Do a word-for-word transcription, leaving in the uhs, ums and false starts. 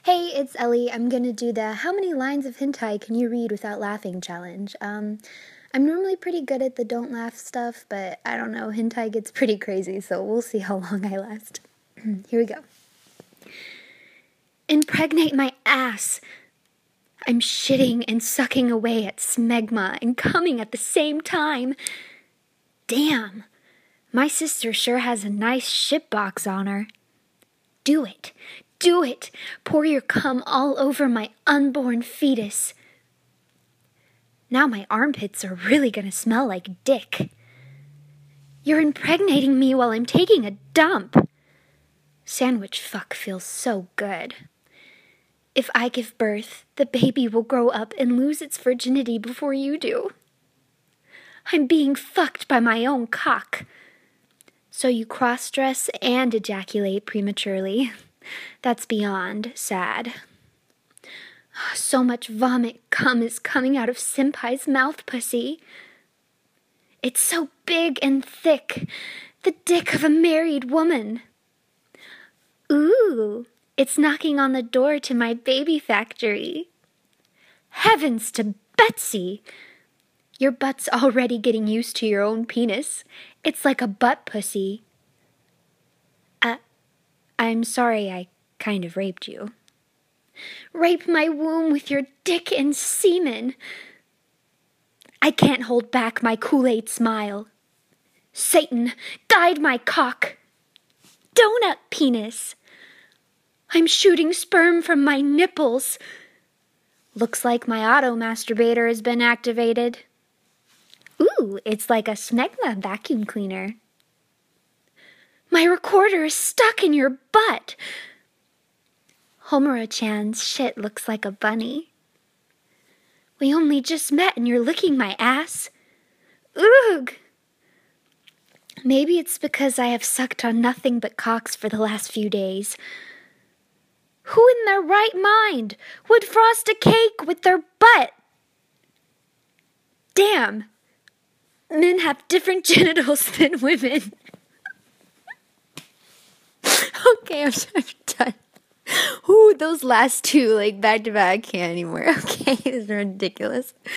Hey, it's Ellie. I'm gonna do the how many lines of hentai can you read without laughing challenge. Um, I'm normally pretty good at the don't laugh stuff, but I don't know, hentai gets pretty crazy, so we'll see how long I last. Here we go. Impregnate my ass. I'm shitting and sucking away at smegma and coming at the same time. Damn, my sister sure has a nice shit box on her. Do it. Do it! Pour your cum all over my unborn fetus. Now my armpits are really gonna smell like dick. You're impregnating me while I'm taking a dump. Sandwich fuck feels so good. If I give birth, the baby will grow up and lose its virginity before you do. I'm being fucked by my own cock. So you cross-dress and ejaculate prematurely. That's beyond sad. So much vomit cum is coming out of Senpai's mouth pussy. It's so big and thick, the dick of a married woman. Ooh, it's knocking on the door to my baby factory. Heavens to Betsy! Your butt's already getting used to your own penis. It's like a butt pussy. Uh, I'm sorry I kind of raped you. Rape my womb with your dick and semen. I can't hold back my Kool-Aid smile. Satan, guide my cock. Donut penis. I'm shooting sperm from my nipples. Looks like my auto-masturbator has been activated. Ooh, it's like a smegma vacuum cleaner. My recorder is stuck in your butt. Homura-chan's shit looks like a bunny. We only just met and you're licking my ass? Oog! Maybe it's because I have sucked on nothing but cocks for the last few days. Who in their right mind would frost a cake with their butt? Damn! Men have different genitals than women. Okay, I'm, I'm done. Ooh, those last two, like, back to back, I can't anymore. Okay, this is ridiculous.